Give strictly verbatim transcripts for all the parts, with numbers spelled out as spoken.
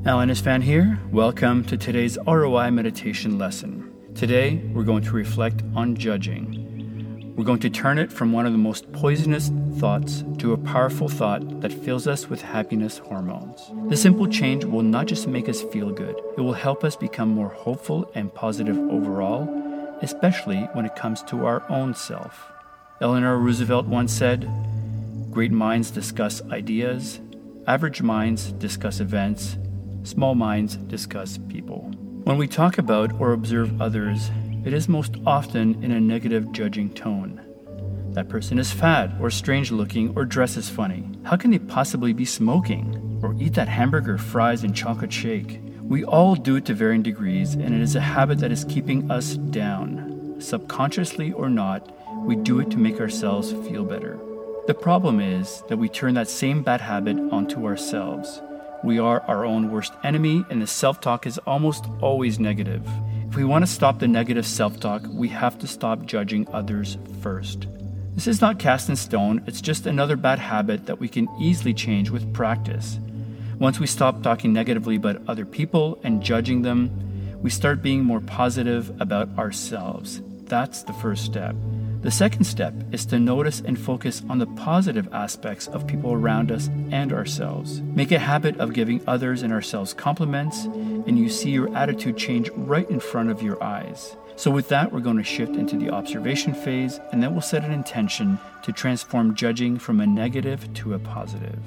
Alan Isfan here. Welcome to today's R O I meditation lesson. Today, we're going to reflect on judging. We're going to turn it from one of the most poisonous thoughts to a powerful thought that fills us with happiness hormones. This simple change will not just make us feel good, it will help us become more hopeful and positive overall, especially when it comes to our own self. Eleanor Roosevelt once said, "Great minds discuss ideas, average minds discuss events, small minds discuss people." When we talk about or observe others, it is most often in a negative judging tone. That person is fat or strange looking or dresses funny. How can they possibly be smoking? Or eat that hamburger, fries, and chocolate shake? We all do it to varying degrees, and it is a habit that is keeping us down. Subconsciously or not, we do it to make ourselves feel better. The problem is that we turn that same bad habit onto ourselves. We are our own worst enemy, and the self-talk is almost always negative. If we want to stop the negative self-talk, we have to stop judging others first. This is not cast in stone, it's just another bad habit that we can easily change with practice. Once we stop talking negatively about other people and judging them, we start being more positive about ourselves. That's the first step. The second step is to notice and focus on the positive aspects of people around us and ourselves. Make a habit of giving others and ourselves compliments, and you see your attitude change right in front of your eyes. So with that, we're going to shift into the observation phase, and then we'll set an intention to transform judging from a negative to a positive.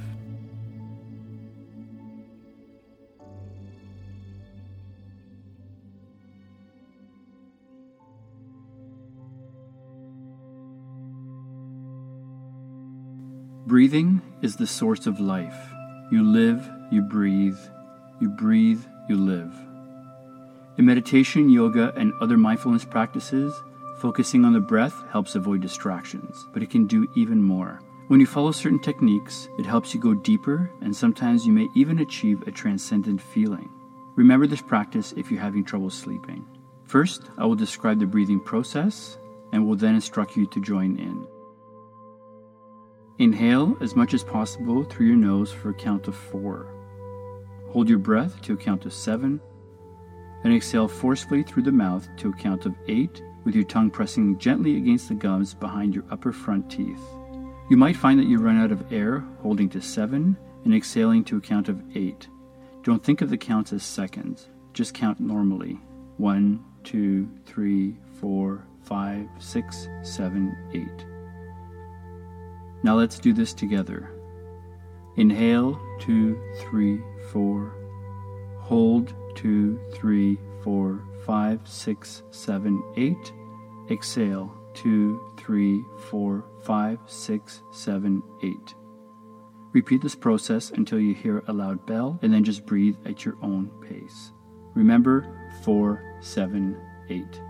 Breathing is the source of life. You live, you breathe. You breathe, you live. In meditation, yoga, and other mindfulness practices, focusing on the breath helps avoid distractions, but it can do even more. When you follow certain techniques, it helps you go deeper, and sometimes you may even achieve a transcendent feeling. Remember this practice if you're having trouble sleeping. First, I will describe the breathing process, and will then instruct you to join in. Inhale as much as possible through your nose for a count of four. Hold your breath to a count of seven, and exhale forcefully through the mouth to a count of eight, with your tongue pressing gently against the gums behind your upper front teeth. You might find that you run out of air holding to seven and exhaling to a count of eight. Don't think of the counts as seconds, just count normally. One, two, three, four, five, six, seven, eight. Now let's do this together. Inhale, two, three, four. Hold, two, three, four, five, six, seven, eight. Exhale, two, three, four, five, six, seven, eight. Repeat this process until you hear a loud bell, and then just breathe at your own pace. Remember, four, seven, eight.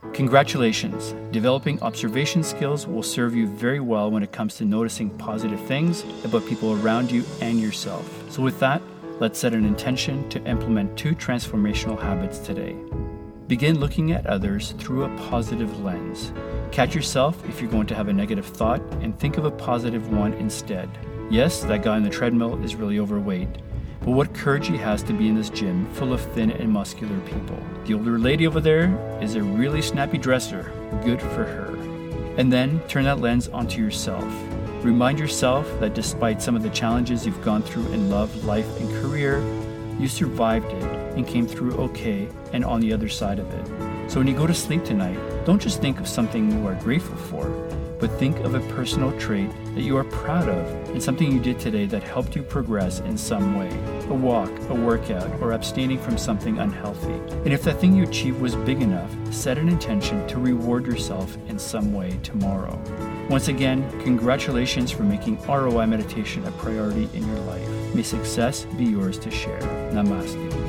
Congratulations! Developing observation skills will serve you very well when it comes to noticing positive things about people around you and yourself. So with that, let's set an intention to implement two transformational habits today. Begin looking at others through a positive lens. Catch yourself if you're going to have a negative thought and think of a positive one instead. Yes, that guy on the treadmill is really overweight, but what courage he has to be in this gym full of thin and muscular people. The older lady over there is a really snappy dresser. Good for her. And then turn that lens onto yourself. Remind yourself that despite some of the challenges you've gone through in love, life, and career, you survived it and came through okay and on the other side of it. So when you go to sleep tonight, don't just think of something you are grateful for, but think of a personal trait that you are proud of and something you did today that helped you progress in some way. A walk, a workout, or abstaining from something unhealthy. And if that thing you achieved was big enough, set an intention to reward yourself in some way tomorrow. Once again, congratulations for making R O I meditation a priority in your life. May success be yours to share. Namaste.